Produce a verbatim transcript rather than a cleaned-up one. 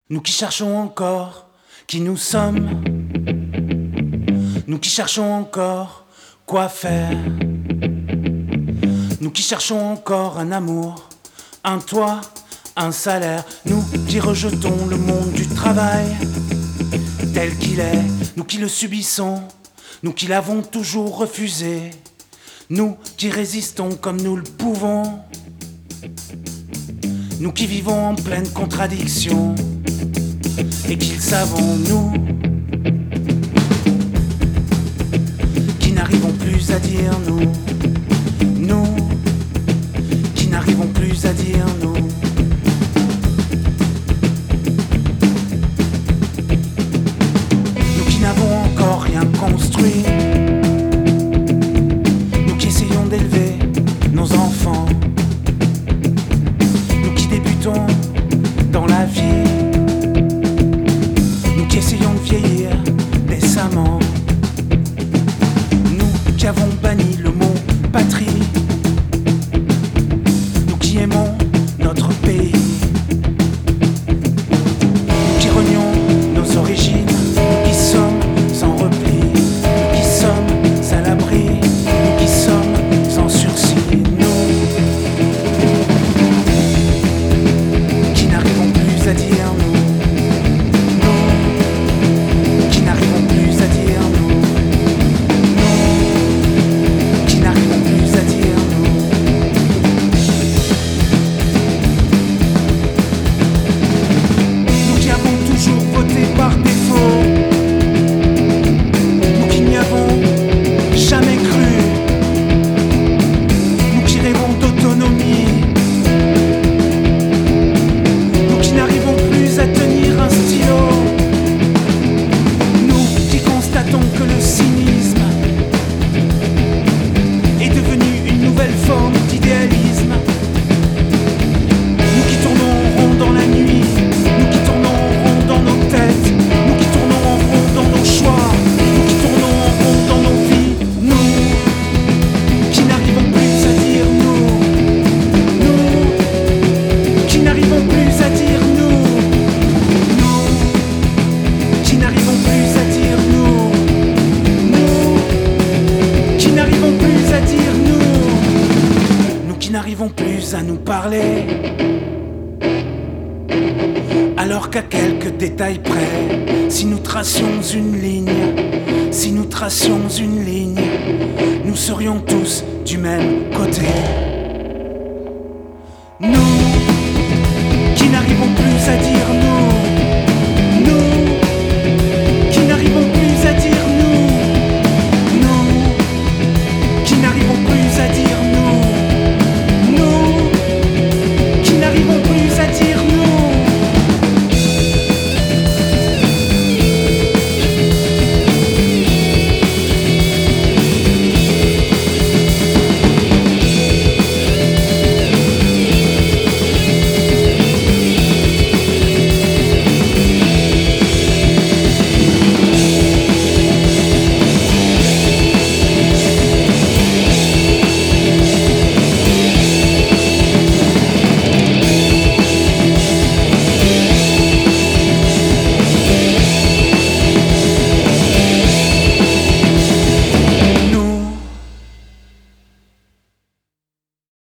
Nous qui cherchons encore qui nous sommes, nous qui cherchons encore quoi faire, nous qui cherchons encore un amour, un toit, un salaire, nous qui rejetons le monde du travail tel qu'il est, nous qui le subissons, nous qui l'avons toujours refusé, nous qui résistons comme nous le pouvons, nous qui vivons en pleine contradiction et qui le savons, nous qui n'arrivons plus à dire nous, nous qui n'arrivons plus à dire nous. Nous qui n'avons encore rien construit, nous qui essayons d'élever nos enfants, nous qui débutons dans la vie, nous qui essayons de vieillir décemment, nous qui avons banni le mot patrie, nous qui aimons notre pays, nous qui renions nos origines, nous qui sommes sans repli, nous qui sommes à l'abri, nous qui sommes sans sursis, nous qui n'arrivons plus à dire nous. Par défaut, nous qui n'y avons jamais cru, nous qui rêvons d'autonomie, nous qui n'arrivons plus à tenir un stylo, nous qui constatons que le cynisme est devenu une nouvelle forme d'idéalisme, nous qui tournons en rond dans la nuit, nous qui tournons en rond dans nos têtes, nous qui tournons en rond dans nos choix, nous qui tournons en rond dans nos vies, nous qui n'arrivons plus à dire nous, nous qui n'arrivons plus à dire nous, nous qui n'arrivons plus à dire nous, nous qui n'arrivons plus à dire nous, nous qui n'arrivons plus à nous parler. Alors qu'à quelques détails près, si nous tracions une ligne, si nous tracions une ligne, nous serions tous du même côté. Nous qui n'arrivons plus à dire